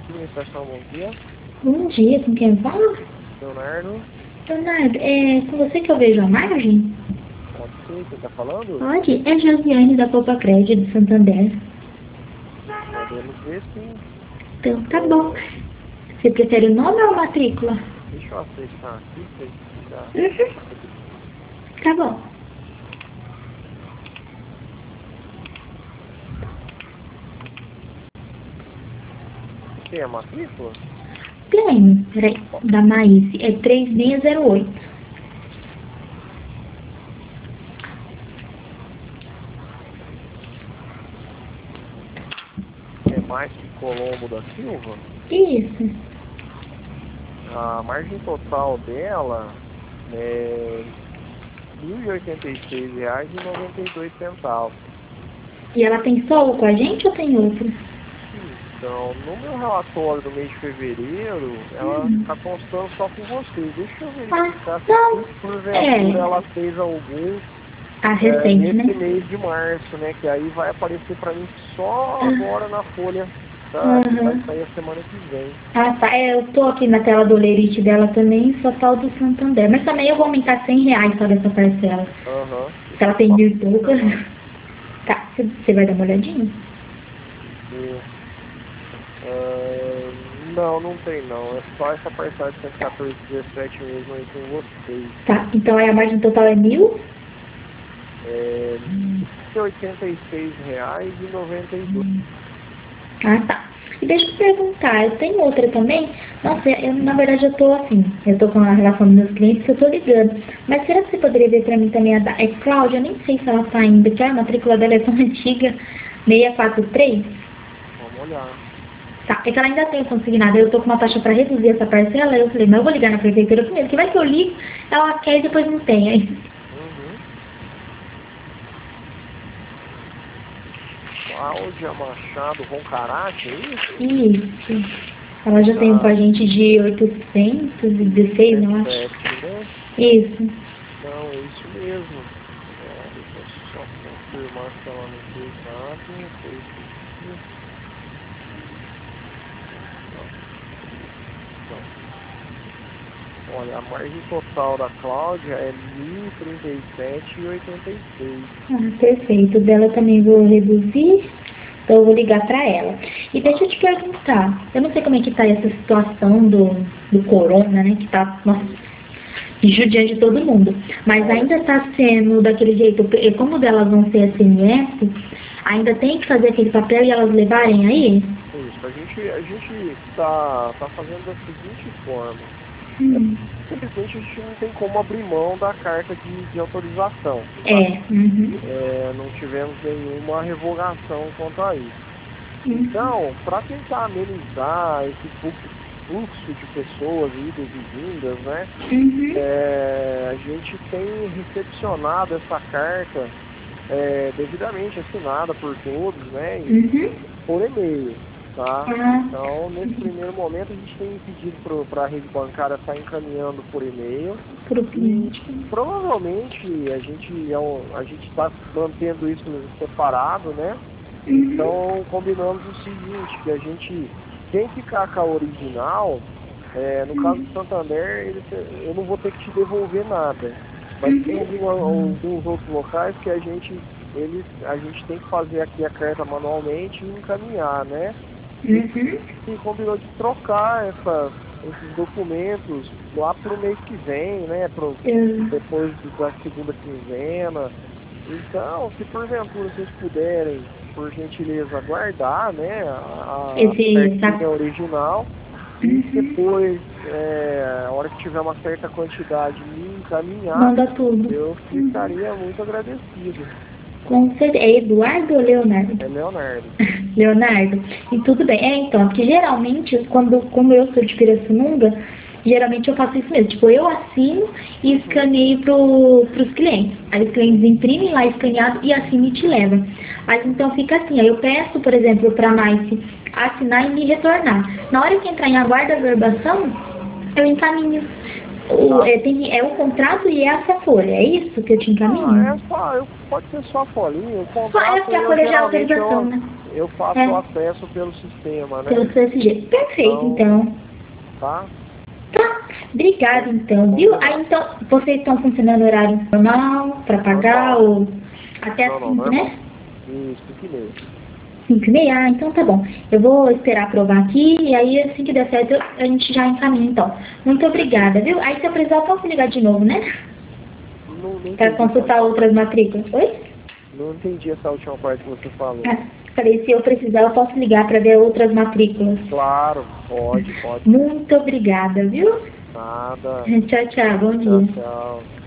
Administração, bom dia. Bom dia, com quem fala? Leonardo, Leonardo, é com você que eu vejo a margem? pode ser, quem está falando? Pode? É Josiane da Copa Crédito de Santander. Podemos ver sim. Então, tá bom. Você prefere o nome ou a matrícula? Deixa eu acessar aqui para explicar. Uhum. Tá bom. Tem a matrícula? Tenho, peraí, da Maíse, é 3608. É mais que Colombo da Silva. Isso. A margem total dela é R$ 1.086,92. E ela tem solo com a gente ou tem outro? Então, no meu relatório do mês de fevereiro, ela está constando só com você. Deixa eu verificar Não. se porventura É. ela fez algum Recente, nesse né? mês de março, né? Que aí vai aparecer para mim só agora na folha, tá? Que vai Aham. sair a semana que vem. Ah, tá. Eu tô aqui na tela do Lerite dela também, só tá o do Santander. Mas também eu vou aumentar R$ 100 só dessa parcela. Aham. Se ela tem 1.000 e poucas. Tá, você vai dar uma olhadinha? Não, não tem não. É só essa parcela de 114,17 mesmo aí com vocês. Tá, então aí a margem total é 1.000? É R$ 86,92. Ah, tá. E deixa eu perguntar, eu tenho outra também? Nossa, na verdade eu tô assim, eu tô com a relação dos meus clientes que eu tô ligando. Mas será que você poderia ver pra mim também a da Cláudia? Eu nem sei se ela tá ainda, que a matrícula dela é tão antiga, 643. Vamos olhar. Tá, é que ela ainda tem consignado, eu tô com uma taxa pra reduzir essa parcela, eu falei, mas eu vou ligar na prefeitura primeiro, que vai que eu ligo, ela quer e depois não tem. Aí. Uhum. Cláudia Machado Roncarate, é isso? Isso. Ela já tem um com a gente de 816, eu acho. 7, né? Isso. Não, é isso mesmo. Deixa eu só confirmar se ela não fez nada. Foi isso aqui. Não. Olha, a margem total da Cláudia é 1.037,86. Ah, perfeito. Dela também vou reduzir, então eu vou ligar para ela. E deixa eu te perguntar, eu não sei como é que tá essa situação do corona, né, que tá, nossa, judiando de todo mundo, mas ainda está sendo daquele jeito, como delas vão ser SMS, ainda tem que fazer aquele papel e elas levarem aí? Isso, a gente tá fazendo da seguinte forma. Simplesmente a gente não tem como abrir mão da carta de autorização. Tá? Não tivemos nenhuma revogação quanto a isso. Então, para tentar amenizar esse fluxo de pessoas, idas e vindas, né? A gente tem recepcionado essa carta devidamente assinada por todos, né? Por e-mail. Tá? Então, nesse primeiro momento, a gente tem pedido para a rede bancária estar encaminhando por e-mail. E provavelmente a gente está mantendo isso separado, né? Então, combinamos o seguinte, que a gente, quem ficar com a original, no caso do Santander, eu não vou ter que te devolver nada. Mas tem alguns outros locais que a gente tem que fazer aqui a carta manualmente e encaminhar, né? E combinou de trocar esses documentos lá para o mês que vem, né? Depois da segunda quinzena. Então, se porventura vocês puderem, por gentileza, guardar, né? A cartinha original. E depois, a hora que tiver uma certa quantidade, me encaminhar. Manda tudo. Eu ficaria muito agradecido. Com certeza. É Eduardo ou Leonardo? É Leonardo. Leonardo. E tudo bem. Então, porque geralmente, como eu sou de Pirassununga, geralmente eu faço isso mesmo. Tipo, eu assino e escaneio pros clientes. Aí os clientes imprimem lá escaneado e assinam e te levam. Mas então fica assim, aí eu peço, por exemplo, para a Maice assinar e me retornar. Na hora que entrar em aguarda verbação, eu encaminho. É o contrato e essa folha, é isso que eu te encaminho? Pode ser só a folhinha. O É contrato porque a folha já é autorização, né? eu faço o acesso pelo sistema, né? Pelo CSG. Perfeito, então. Tá? Tá. Obrigada, então, viu? Aí, então, vocês estão funcionando no horário normal, para pagar, ou até as 5, né? Isso, 5h30. 5h30? Ah, então tá bom. Eu vou esperar aprovar aqui, e aí, assim que der certo, a gente já encaminha, então. Muito obrigada, viu? Aí, se eu precisar, eu posso ligar de novo, né? Para consultar outras matrículas. Oi? Não entendi essa última parte que você falou. Falei, se eu precisar, eu posso ligar para ver outras matrículas. Claro, pode. Muito obrigada, viu? Nada. Tchau, tchau. Bom dia. Tchau.